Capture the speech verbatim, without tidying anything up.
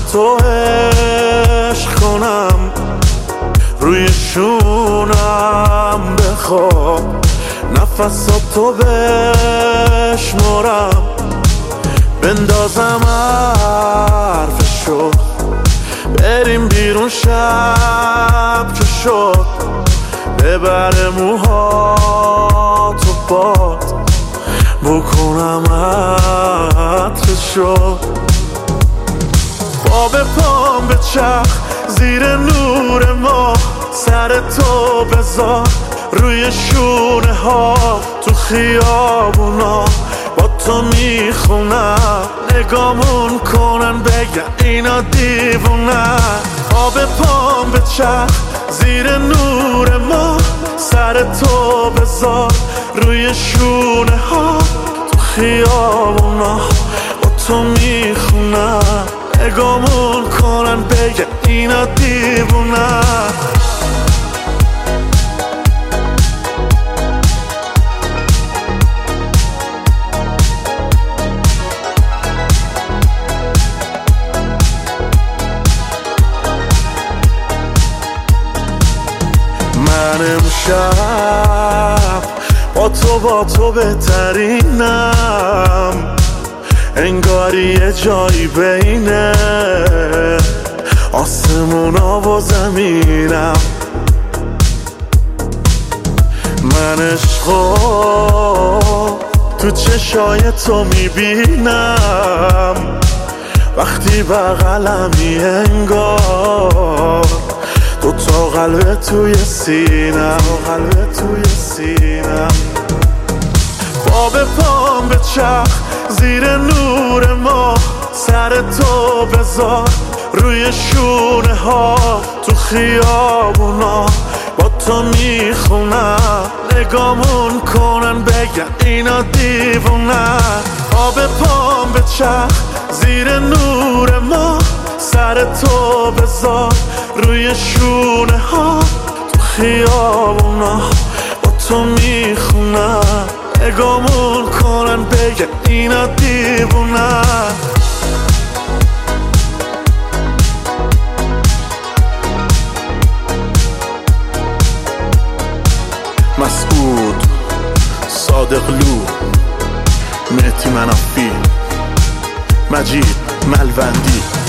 تو عشق کنم، روی شونم بخواب، نفساتو بشمرم، بندازم حرفشو، بریم بیرون شب که شد، ببره موهاتو باد، بکنم عطرشو، با به پام به چرخ زیر نور ما، سر تو بذار روی شونه ها، تو خیابونا با تو میخونم، نگامون کنن بگن اینا دیوونن، با به پام به چرخ زیر نور ما، سر تو بذار روی شونه ها، تو خیابونا با تو میخونم، نگامون کنن بگن اینا دیوونن. من امشب با تو با تو بهترینم، انگاری یه جایی بینه آسمونا و زمینم، من عشقو تو چشای تو میبینم، وقتی بغلمی انگار دو تا قلب توی سینم، قلب توی سینم، با به پام به چرخ زیر نور ما، سر تو بذار روی شونه ها، تو خیابونا با تو میخونم، نگامون کنن بگن اینا دیوونن، با به پام به چرخ زیر نور ما، سر تو بذار روی شونه ها، تو خیابونا با تو میخونم، نگامون کنن بگن اینا دیوونن. مسعود صادقلو، مهدی منافی، مجید ملوندی.